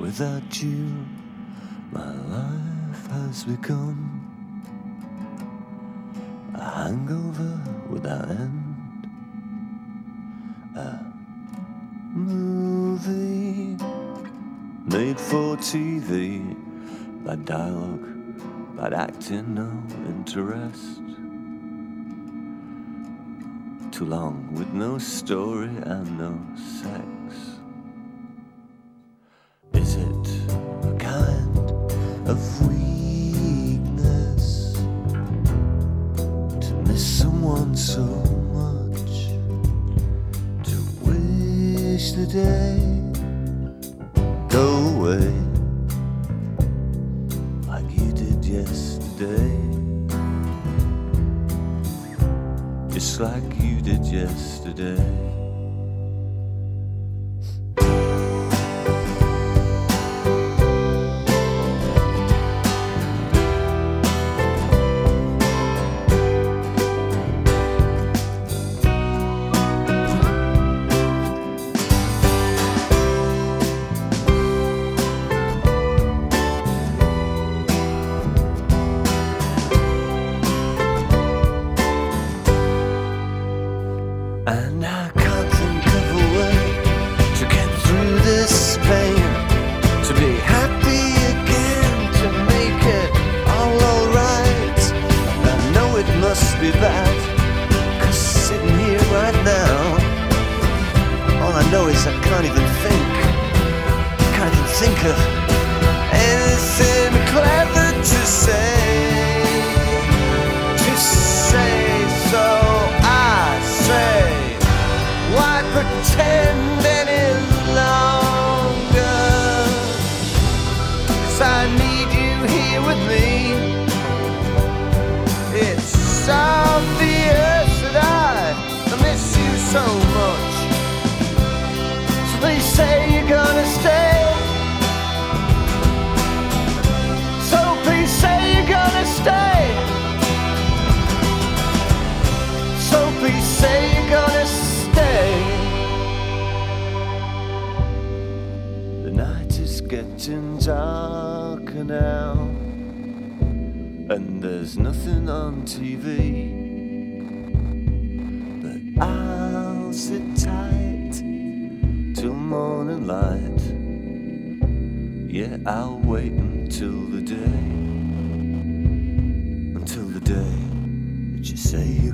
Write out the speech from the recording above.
Without you, my life has become a hangover without end. A movie made for TV, bad dialogue, bad acting, no interest. Too long with no story and no sex. Is it a kind of weakness to miss someone so much, to wish the day go away like you did yesterday, just like you did yesterday? And I can't think of a way to get through this pain, to be happy again, to make it all alright. I know it must be bad, 'cause sitting here right now, all I know is I can't even think of anything clever to say. So I say, why pretend any longer? 'Cause I need you here with me. It's obvious that I miss you so much. So please say you're gonna stay. So please say you're gonna stay. So please say you're gonna stay. The night is getting darker now, and there's nothing on TV, but I'll sit tight till morning light. Yeah, I'll wait until the day that you say